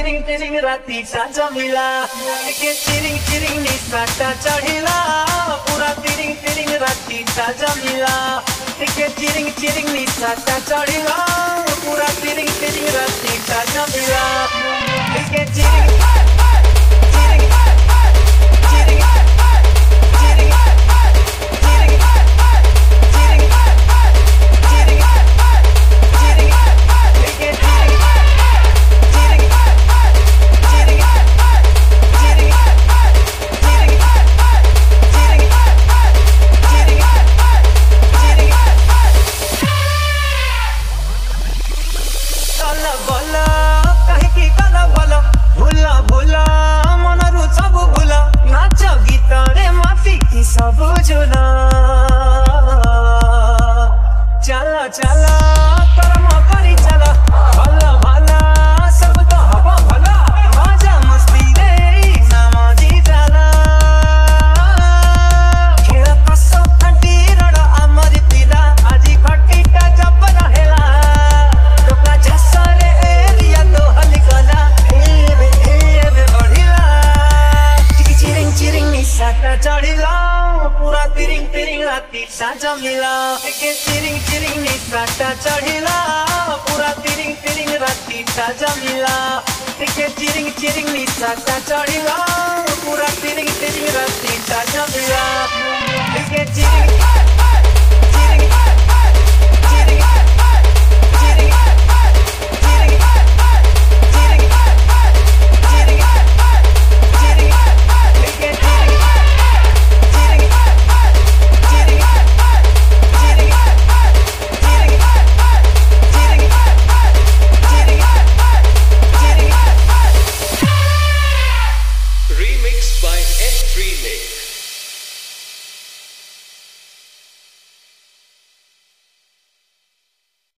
चिरिङ चिरिङ राति साँझ मिला के चिरिङ चिरिङ निसाटा चढिला पुरा तिरिङ तिरिङ राति साँझ मिला के चिरिङ चिरिङ निसाटा चढिला पुरा तिरिङ तिरिङ राति साँझ मिला के चिरिङ चला चला कर्म करी चला भला भला सब तो हवा भला मजा मस्ती रे नामाजी चला खेळ कसो थंडी रड आमरी तिला आजी खटीटा जप रहेला टोका झसरे एरिया तो हलिकला एबे बढ़िला चिरिङ चिरिङ निसाटा चढिला पूरा तिरिङ तिरिङ राति साँझ मिला के चिरिङ चिरिङ निसाटा चढिला पूरा तिरिङ तिरिङ राति साँझ मिला के चिरिङ चिरिङ निसाटा चढिला पूरा तिरिङ तिरिङ राति साँझ मिला के चिरिङ